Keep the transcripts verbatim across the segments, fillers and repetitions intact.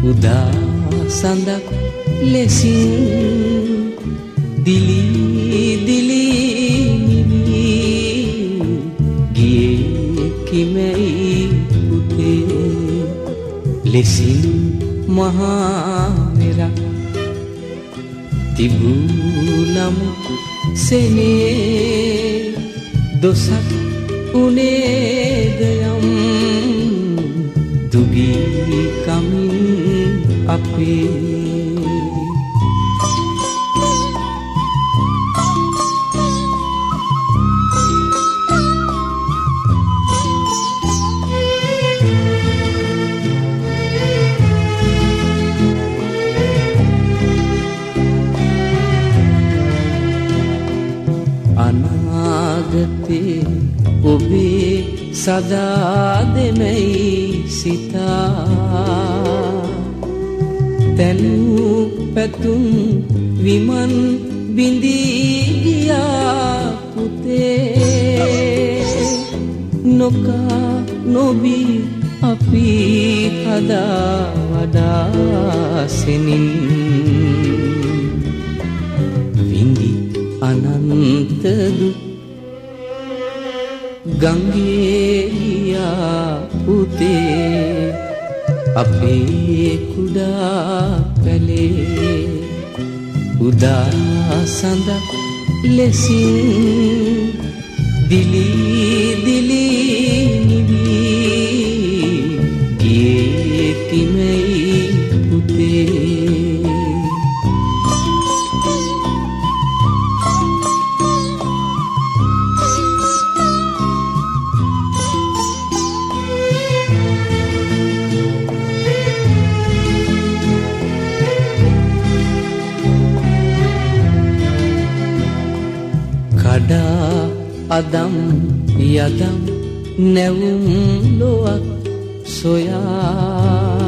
උදා සඳක් ලෙසින් දිලි දිලි නිවි ගියේ කිමැයි පුතේ ලෙසින් මහා මෙරක් තිබුණම සෙනේ දොසක් උනේද යම් දුගී කමින් අපේ අනාගතේ ඔබේ සදා දෙමයි සිතා තැලූ පැතුම් විමන් බිඳී ගියා පුතේ නොකා නොබී අපි හදා වඩා සෙනින් විඳි අනන්ත දුක් ගංගේ ගියා පුතේ අපේ කුඩා පැලේ උදා සඳක් ලෙසින් දිලි දිලි නිවි ගියේ කිමැයි පුතේ කඩා අදම් යදම් නැවුම් ලොවක් සොයා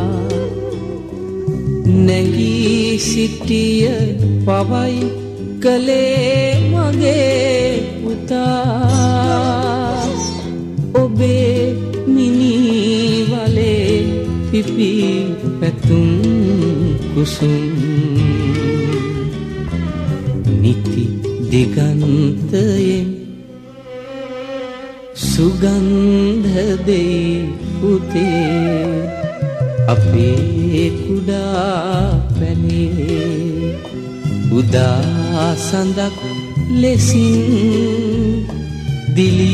නැගී සිටිය පවයි කලේ මගේ පුතා ඔබේ මිනිවලේ පිපි පැතුම් කුසුම් නිති දිගන්තයෙන් සුගන්ධ දෙයි පුතේ අපේ කුඩා පැලේ උදා සඳක් ලෙසින් දිලි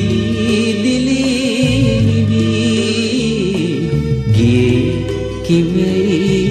දිලි නිවි ගියේ කිමැයි